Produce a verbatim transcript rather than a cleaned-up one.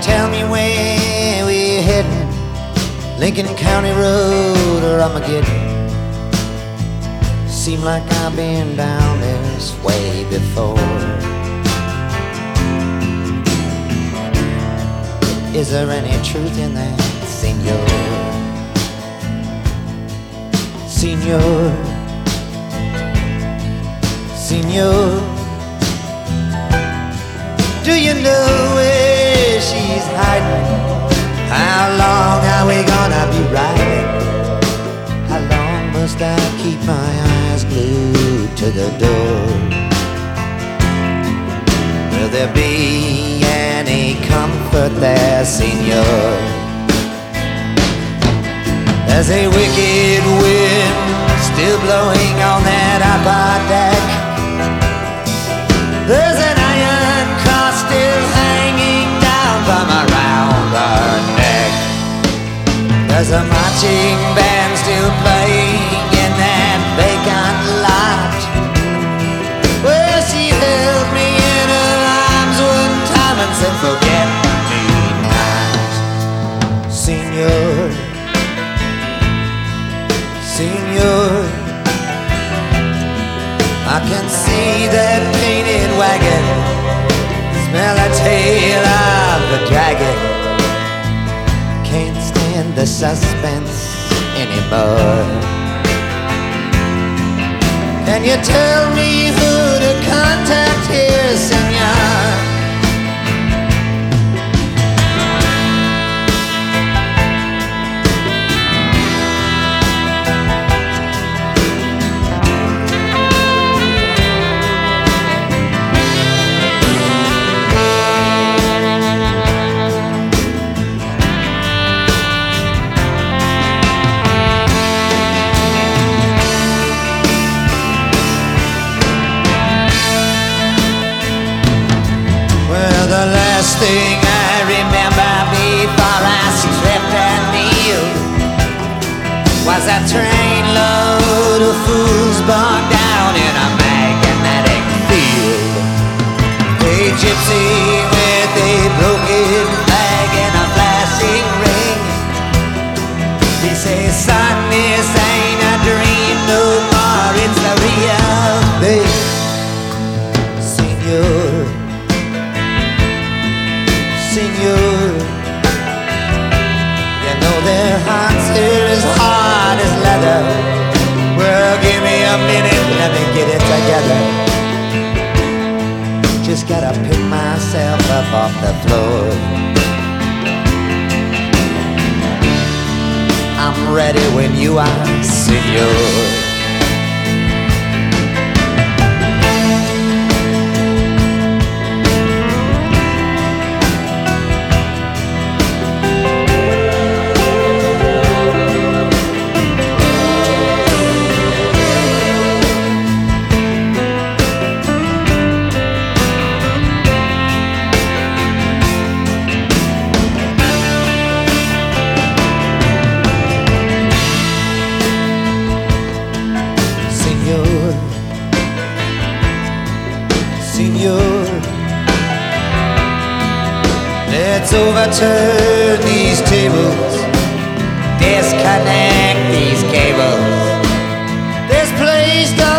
tell me where we're heading? Lincoln County Road or Armageddon? Seem like I've been down this way before. Is there any truth in that, senor? Senor, senor, do you know where she's hiding? How long are we gonna be riding? How long must I keep my eyes glued to the door? Will there be any comfort there, senor? There's a wicked wind still blowing on that upper deck. There's an iron cross still hanging down from around her neck. There's a marching band still playing in that vacant lot. Well, she held me in her arms one time and said, forget me not, senor. Senor, I can see that painted wagon, smell the tail of the dragon. Can't stand the suspense anymore. Can you tell me who to contact here, senor? The last thing I remember before I stripped and kneeled was a trainload of fools bogged down in a magnetic field. A gypsy with a broken leg and a flashing ring. He says, son, this ain't a dream no more, it's the real thing. Senor, senor, you know their hearts are as hard as leather. Well, give me a minute, let me get it together. Just gotta pick myself up off the floor. I'm ready when you are, senor. Senor, let's overturn these tables, disconnect these cables. This place